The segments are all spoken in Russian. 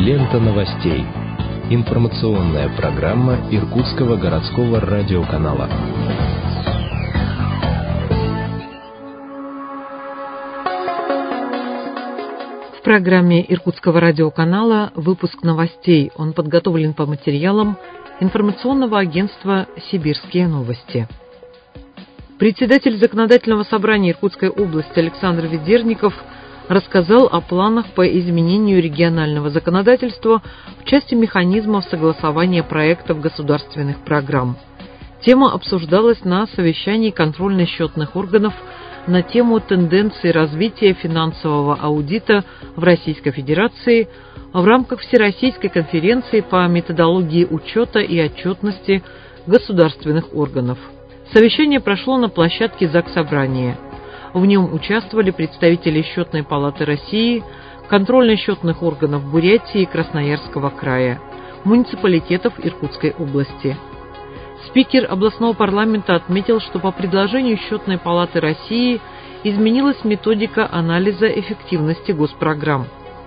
Лента новостей. Информационная программа Иркутского городского радиоканала. В программе Иркутского радиоканала выпуск новостей. Он подготовлен по материалам информационного агентства «Сибирские новости». Председатель Законодательного собрания Иркутской области Александр Ведерников рассказал о планах по изменению регионального законодательства в части механизмов согласования проектов государственных программ. Тема обсуждалась на совещании контрольно-счетных органов на тему тенденции развития финансового аудита в Российской Федерации в рамках Всероссийской конференции по методологии учета и отчетности государственных органов. Совещание прошло на площадке Заксобрания. В нем участвовали представители Счетной палаты России, контрольно-счетных органов Бурятии и Красноярского края, муниципалитетов Иркутской области. Спикер областного парламента отметил, что по предложению Счетной палаты России изменилась методика анализа эффективности госпрограмм.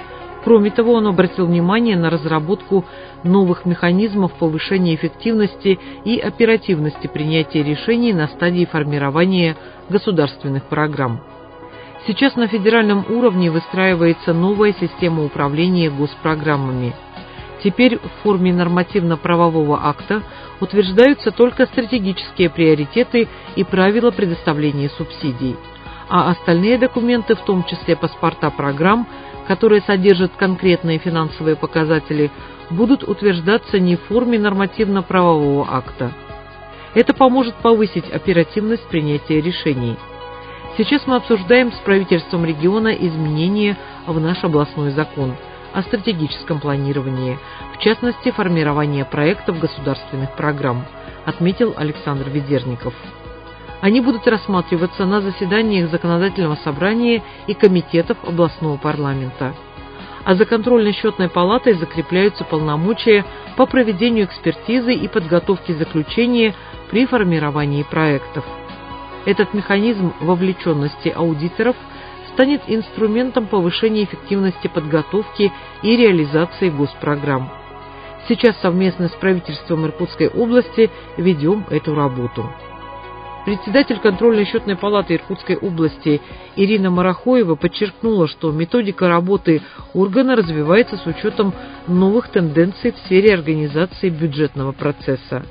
Кроме того, он обратил внимание на разработку новых механизмов повышения эффективности и оперативности принятия решений на стадии формирования государственных программ. Сейчас на федеральном уровне выстраивается новая система управления госпрограммами. Теперь в форме нормативно-правового акта утверждаются только стратегические приоритеты и правила предоставления субсидий, а остальные документы, в том числе паспорта программ, которые содержат конкретные финансовые показатели, будут утверждаться не в форме нормативно-правового акта. Это поможет повысить оперативность принятия решений. Сейчас мы обсуждаем с правительством региона изменения в наш областной закон о стратегическом планировании, в частности, формирование проектов государственных программ, отметил Александр Ведерников. Они будут рассматриваться на заседаниях Законодательного собрания и комитетов областного парламента. А за контрольно-счетной палатой закрепляются полномочия по проведению экспертизы и подготовке заключения при формировании проектов. Этот механизм вовлеченности аудиторов станет инструментом повышения эффективности подготовки и реализации госпрограмм. Сейчас совместно с правительством Иркутской области ведем эту работу. Председатель контрольно-счетной палаты Иркутской области Ирина Марахоева подчеркнула, что методика работы органа развивается с учетом новых тенденций в сфере организации бюджетного процесса.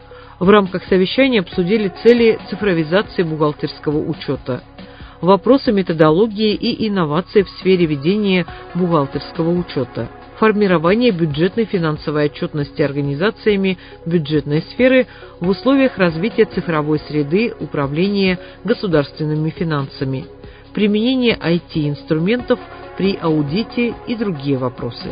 В рамках совещания обсудили цели цифровизации бухгалтерского учета, вопросы методологии и инноваций в сфере ведения бухгалтерского учета, формирование бюджетной финансовой отчетности организациями бюджетной сферы в условиях развития цифровой среды управления государственными финансами, применение IT-инструментов при аудите и другие вопросы.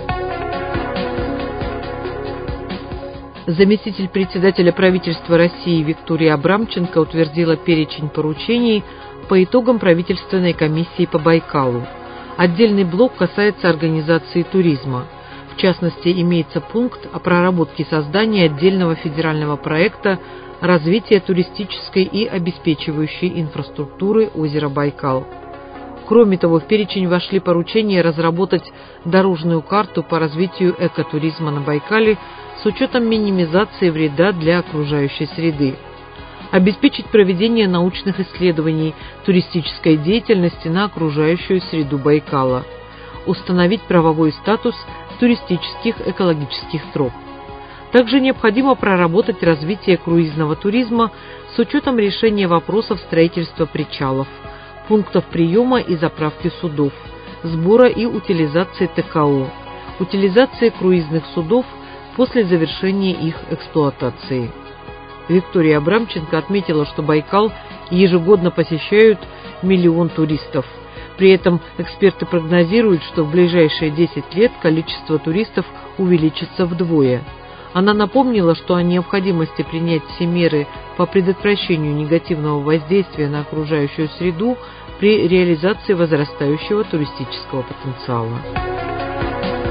Заместитель председателя правительства России Виктория Абрамченко утвердила перечень поручений по итогам правительственной комиссии по Байкалу. Отдельный блок касается организации туризма. В частности, имеется пункт о проработке создания отдельного федерального проекта развития туристической и обеспечивающей инфраструктуры озера Байкал. Кроме того, в перечень вошли поручения разработать дорожную карту по развитию экотуризма на Байкале с учетом минимизации вреда для окружающей среды, обеспечить проведение научных исследований туристической деятельности на окружающую среду Байкала, установить правовой статус туристических экологических троп. Также необходимо проработать развитие круизного туризма с учетом решения вопросов строительства причалов, пунктов приема и заправки судов, сбора и утилизации ТКО, утилизации круизных судов после завершения их эксплуатации. Виктория Абрамченко отметила, что Байкал ежегодно посещают 1 миллион туристов. При этом эксперты прогнозируют, что в ближайшие 10 лет количество туристов увеличится вдвое. Она напомнила, что о необходимости принять все меры по предотвращению негативного воздействия на окружающую среду при реализации возрастающего туристического потенциала.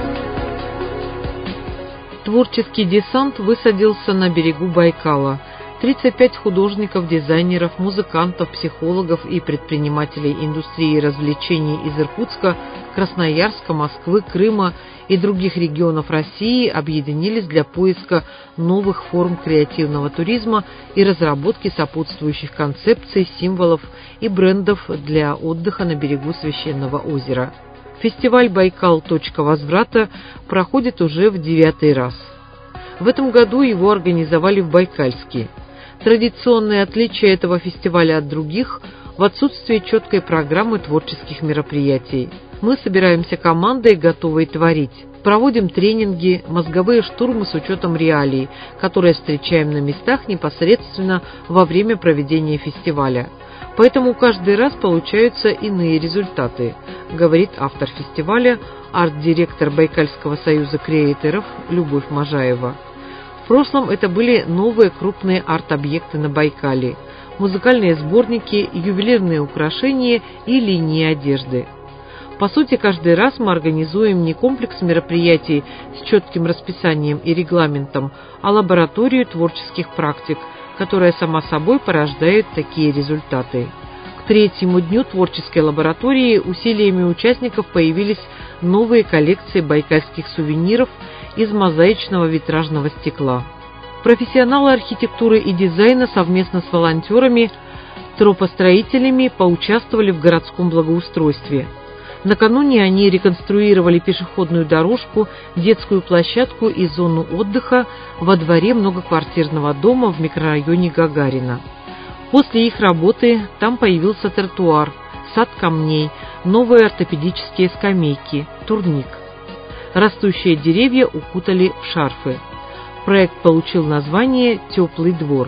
Творческий десант высадился на берегу Байкала. 35 художников, дизайнеров, музыкантов, психологов и предпринимателей индустрии развлечений из Иркутска, Красноярска, Москвы, Крыма и других регионов России объединились для поиска новых форм креативного туризма и разработки сопутствующих концепций, символов и брендов для отдыха на берегу священного озера. Фестиваль «Байкал. Точка возврата» проходит уже в 9-й раз. В этом году его организовали в Байкальске. Традиционное отличие этого фестиваля от других в отсутствии четкой программы творческих мероприятий. Мы собираемся командой, готовой творить. Проводим тренинги, мозговые штурмы с учетом реалий, которые встречаем на местах непосредственно во время проведения фестиваля. Поэтому каждый раз получаются иные результаты, говорит автор фестиваля, арт-директор Байкальского союза креаторов Любовь Можаева. В прошлом это были новые крупные арт-объекты на Байкале, музыкальные сборники, ювелирные украшения и линии одежды. По сути, каждый раз мы организуем не комплекс мероприятий с четким расписанием и регламентом, а лабораторию творческих практик, которая сама собой порождает такие результаты. К 3-му дню творческой лаборатории усилиями участников появились новые коллекции байкальских сувениров из мозаичного витражного стекла. Профессионалы архитектуры и дизайна совместно с волонтерами, тропостроителями поучаствовали в городском благоустройстве. Накануне они реконструировали пешеходную дорожку, детскую площадку и зону отдыха во дворе многоквартирного дома в микрорайоне Гагарина. После их работы там появился тротуар, сад камней, новые ортопедические скамейки, турник. Растущие деревья укутали в шарфы. Проект получил название «Теплый двор».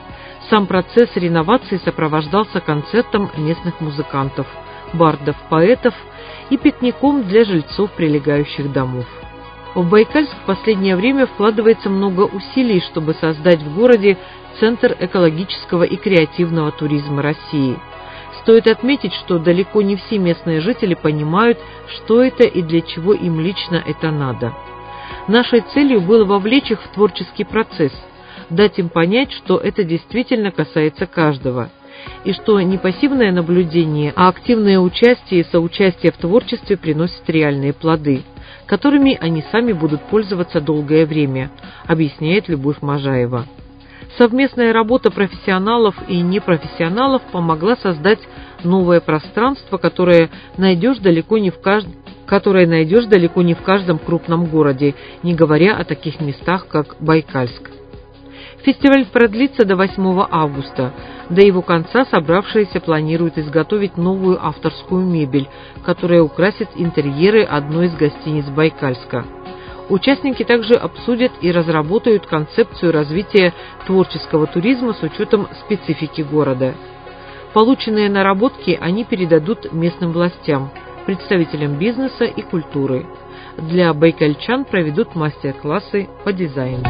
Сам процесс реновации сопровождался концертом местных музыкантов, бардов, поэтов и пикником для жильцов прилегающих домов. В Байкальск в последнее время вкладывается много усилий, чтобы создать в городе центр экологического и креативного туризма России. Стоит отметить, что далеко не все местные жители понимают, что это и для чего им лично это надо. Нашей целью было вовлечь их в творческий процесс, дать им понять, что это действительно касается каждого, и что не пассивное наблюдение, а активное участие и соучастие в творчестве приносит реальные плоды, которыми они сами будут пользоваться долгое время, объясняет Любовь Можаева. Совместная работа профессионалов и непрофессионалов помогла создать новое пространство, которое найдешь далеко не в каждом крупном городе, не говоря о таких местах, как Байкальск. Фестиваль продлится до 8 августа. До его конца собравшиеся планируют изготовить новую авторскую мебель, которая украсит интерьеры одной из гостиниц Байкальска. Участники также обсудят и разработают концепцию развития творческого туризма с учетом специфики города. Полученные наработки они передадут местным властям, представителям бизнеса и культуры. Для байкальчан проведут мастер-классы по дизайну.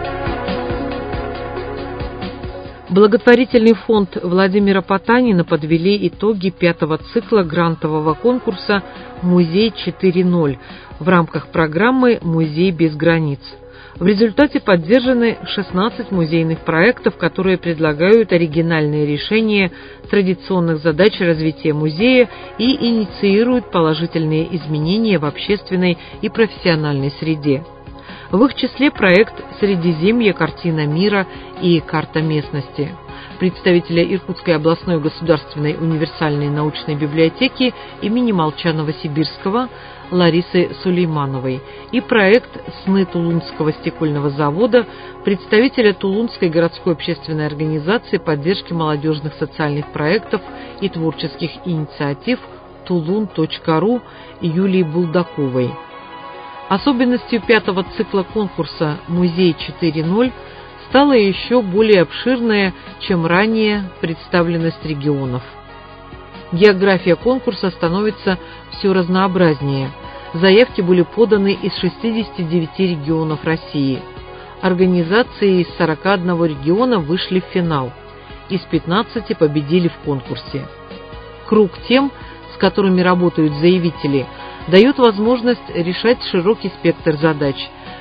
Благотворительный фонд Владимира Потанина подвели итоги 5-го цикла грантового конкурса «Музей 4.0» в рамках программы «Музей без границ». В результате поддержаны 16 музейных проектов, которые предлагают оригинальные решения традиционных задач развития музея и инициируют положительные изменения в общественной и профессиональной среде. В их числе проект «Средиземье. Картина мира» и «Карта местности». Представителя Иркутской областной государственной универсальной научной библиотеки имени Молчанова-Сибирского Ларисы Сулеймановой и проект «Сны Тулунского стекольного завода» представителя Тулунской городской общественной организации поддержки молодежных социальных проектов и творческих инициатив «Тулун.ру» Юлии Булдаковой. Особенностью 5-го цикла конкурса «Музей 4.0» стала еще более обширная, чем ранее, представленность регионов. География конкурса становится все разнообразнее. Заявки были поданы из 69 регионов России. Организации из 41 региона вышли в финал. Из 15 победили в конкурсе. Круг тем, с которыми работают заявители, дает возможность решать широкий спектр задач,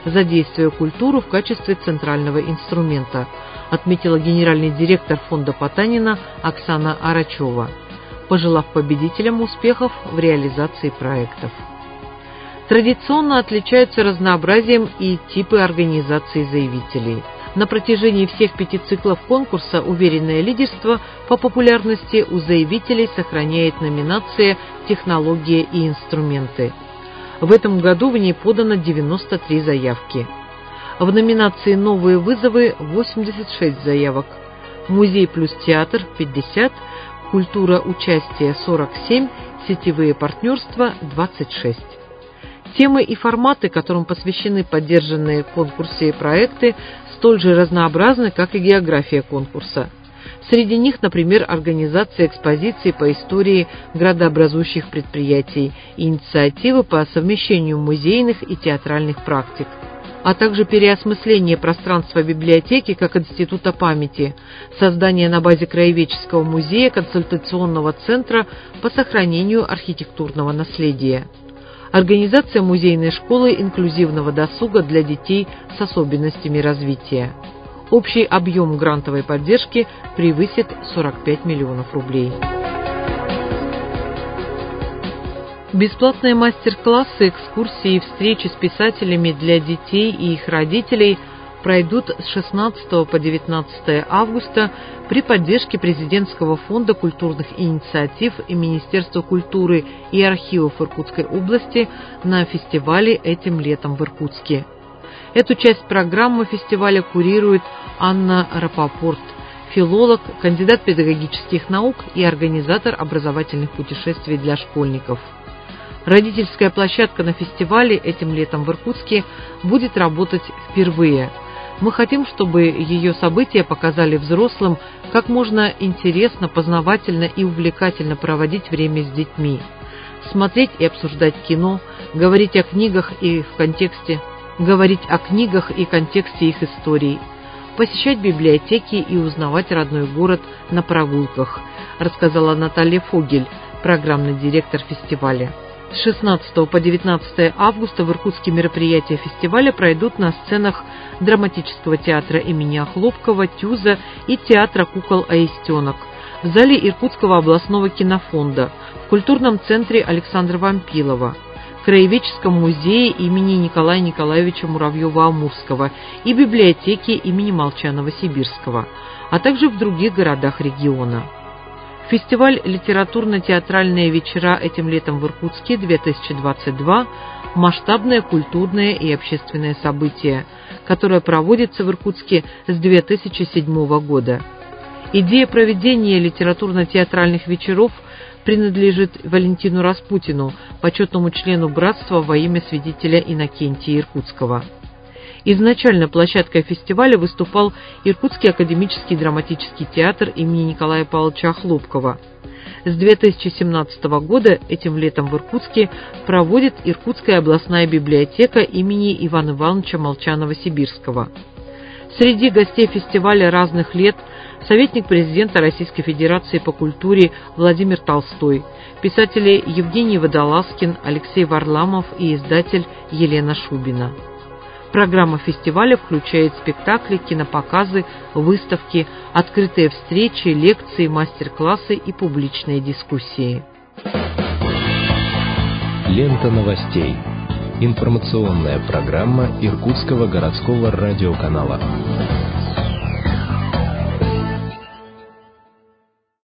задействуя культуру в качестве центрального инструмента, отметила генеральный директор фонда Потанина Оксана Арачева, пожелав победителям успехов в реализации проектов. Традиционно отличаются разнообразием и типы организации заявителей. На протяжении всех 5 циклов конкурса уверенное лидерство по популярности у заявителей сохраняет номинация «Технология и инструменты». В этом году в ней подано 93 заявки. В номинации «Новые вызовы» 86 заявок, «Музей плюс театр» 50, «Культура участия» 47, «Сетевые партнерства» 26. Темы и форматы, которым посвящены поддержанные в конкурсе проекты, столь же разнообразны, как и география конкурса. Среди них, например, организация экспозиций по истории градообразующих предприятий и инициативы по совмещению музейных и театральных практик, а также переосмысление пространства библиотеки как института памяти, создание на базе Краеведческого музея консультационного центра по сохранению архитектурного наследия, организация музейной школы инклюзивного досуга для детей с особенностями развития. Общий объем грантовой поддержки превысит 45 миллионов рублей. Бесплатные мастер-классы, экскурсии и встречи с писателями для детей и их родителей пройдут с 16 по 19 августа при поддержке Президентского фонда культурных инициатив и Министерства культуры и архивов Иркутской области на фестивале этим летом в Иркутске. Эту часть программы фестиваля курирует Анна Рапопорт, филолог, кандидат педагогических наук и организатор образовательных путешествий для школьников. Родительская площадка на фестивале этим летом в Иркутске будет работать впервые. Мы хотим, чтобы ее события показали взрослым, как можно интересно, познавательно и увлекательно проводить время с детьми, смотреть и обсуждать кино, говорить о книгах и контексте их историй, посещать библиотеки и узнавать родной город на прогулках, рассказала Наталья Фогель, программный директор фестиваля. С 16 по 19 августа в Иркутске мероприятия фестиваля пройдут на сценах драматического театра имени Охлопкова, ТЮЗа и театра кукол «Аистенок», в зале Иркутского областного кинофонда, в культурном центре Александра Вампилова, в Краеведческом музее имени Николая Николаевича Муравьева-Амурского и библиотеке имени Молчанова-Сибирского, а также в других городах региона. Фестиваль «Литературно-театральные вечера этим летом в Иркутске-2022» – масштабное культурное и общественное событие, которое проводится в Иркутске с 2007 года. Идея проведения литературно-театральных вечеров принадлежит Валентину Распутину, почетному члену братства во имя святителя Иннокентия Иркутского. Изначально площадкой фестиваля выступал Иркутский академический драматический театр имени Николая Павловича Охлопкова. С 2017 года этим летом в Иркутске проводит Иркутская областная библиотека имени Ивана Ивановича Молчанова-Сибирского. Среди гостей фестиваля разных лет советник президента Российской Федерации по культуре Владимир Толстой, писатели Евгений Водолазкин, Алексей Варламов и издатель Елена Шубина. Программа фестиваля включает спектакли, кинопоказы, выставки, открытые встречи, лекции, мастер-классы и публичные дискуссии. Лента новостей. Информационная программа Иркутского городского радиоканала.